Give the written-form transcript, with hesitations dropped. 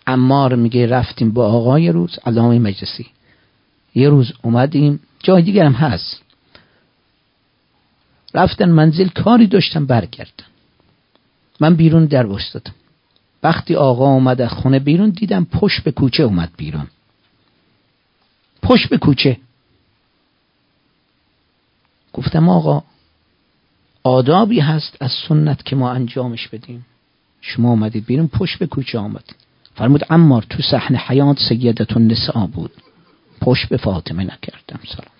عمار میگه رفتیم با آقا یه روز علامه مجلسی، یه روز اومدیم جای دیگر هم هست، رفتن منزل کاری داشتن برگردن، من بیرون در وایسادم. وقتی آقا اومد از خونه بیرون دیدم پشت به کوچه اومد بیرون، پشت به کوچه. گفتم آقا آدابی هست از سنت که ما انجامش بدیم، شما اومدید بیرون پشت به کوچه آمدید. فرمود عمار تو صحن حیات سیدة النساء بود، پشت به فاطمه نکردم. سلام.